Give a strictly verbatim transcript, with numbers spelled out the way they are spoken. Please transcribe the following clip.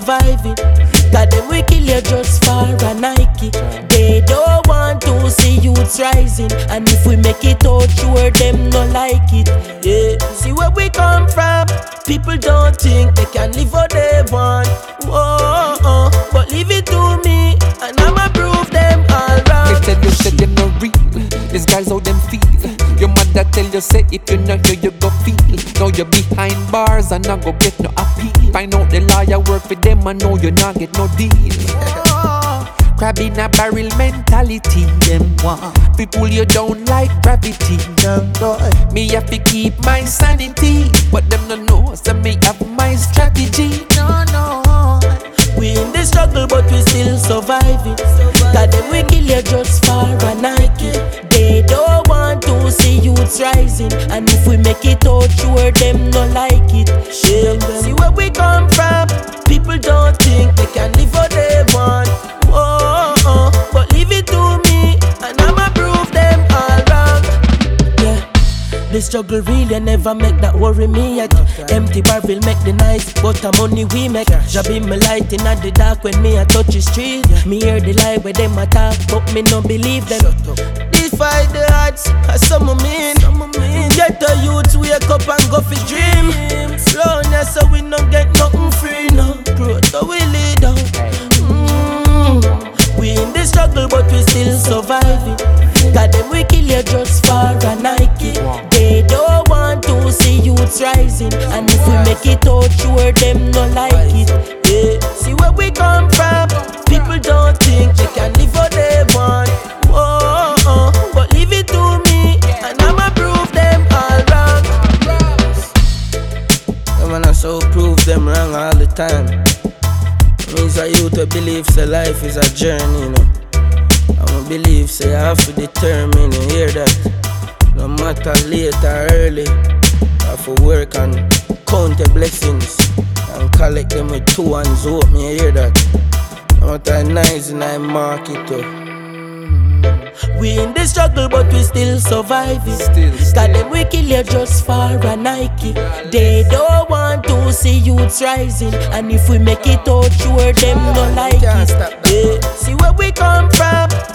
surviving. Got them we kill you just for a Nike. They don't want to see youths rising, and if we make it out, sure them no like it. Yeah, see where we come from. People don't think they can live what they want. Whoa, oh, but leave it to me, and I'ma prove them all wrong. They tell you say them no real. These guys how them feel. Your mother tell you say if you not here you go feel. Now you're behind bars and not go get no appeal. Find out the lawyer work for them and know you not get no deal. Crab in a barrel mentality. Them want fi pull you down like gravity. Me have to keep my sanity, but them no know so me have my strategy. No, no. We in the struggle but we still surviving. Got them we kill you just for a Nike. They don't want to see youths rising, and if we make it out, sure them no like it. Yeah, see where we come from. People don't think they can live what they want. Whoa, oh, but leave it to me, and I'ma prove them all wrong. Yeah, the struggle really never make that worry me yet. Empty barrel make the nice, but the money we make. Job in my light in the dark when me a touch the street. Me hear the lie where them attack, but me no believe them. Defy the odds, as some of mean. Get the youths wake up and go for dream. Slowness so we no get nothing free no. Growth so we lead down. Mm. We in the struggle but we still surviving. Got them we kill you just for a Nike. They don't want to see youths rising, and if we make it out, sure them no like it. Yeah, see where we come from. People don't think they can live what they want. Whoa, oh, but leave it to me, and I'ma prove them all wrong. Yeah, man, I so prove them wrong all the time. Means a youth to believe say life is a journey, you know. I'ma believe say I have to determine, you hear that? No matter late or early, I have to work and count the blessings and collect them with two hands up, me you hear that? No matter nice in I market too. We in the struggle but we still surviving. Still, still. Got them we kill you just for a Nike. They don't want to see youths rising, and if we make it out, sure them no like it. Yeah, see where we come from.